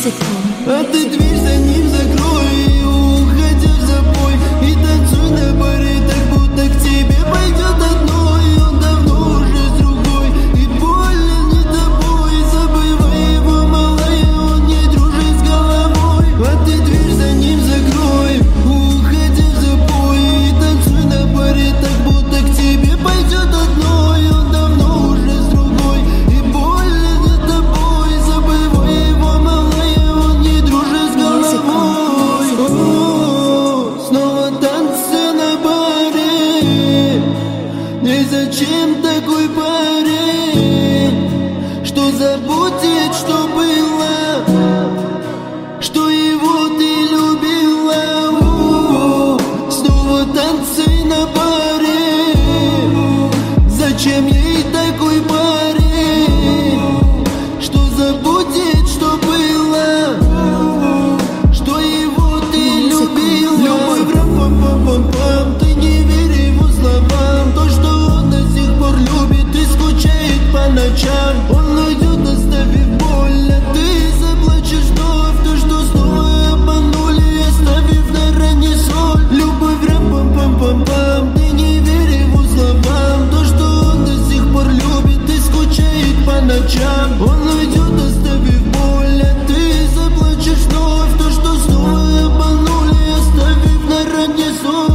А ты дверь за ним закрой и уходи в запой. И танцуй на баре, так будто к тебе пойдет одной. Он давно уже с другой и болен не тобой. Забывай его, малая, он не дружит с головой. А ты дверь за ним закрой, уходи в запой. И танцуй на баре, так будто к тебе пойдет одной. Он давно уже с другой и болен не тобой. Забывай его, малая, он не дружит с головой. О, снова танцы на баре. И зачем такой парень, что забудет, что было, что его ты любила? О, снова танцы на баре. Зачем ей такой парень, что забудет, что было, что его ты любила? Любовь, рам-пам-пам-пам-пам, ты не верь его словам. То, что он до сих пор любит и скучает по ночам. Он уйдет, оставив боль, а ты заплачешь вновь. То, что снова обманули, оставив на ране соль. Любовь, рам-пам-пам-пам-пам, ты не верь его словам. То, что он до сих пор любит и скучает по ночам. Он уйдет, оставив боль, а ты заплачешь вновь. То, что снова обманули, оставив на ране соль.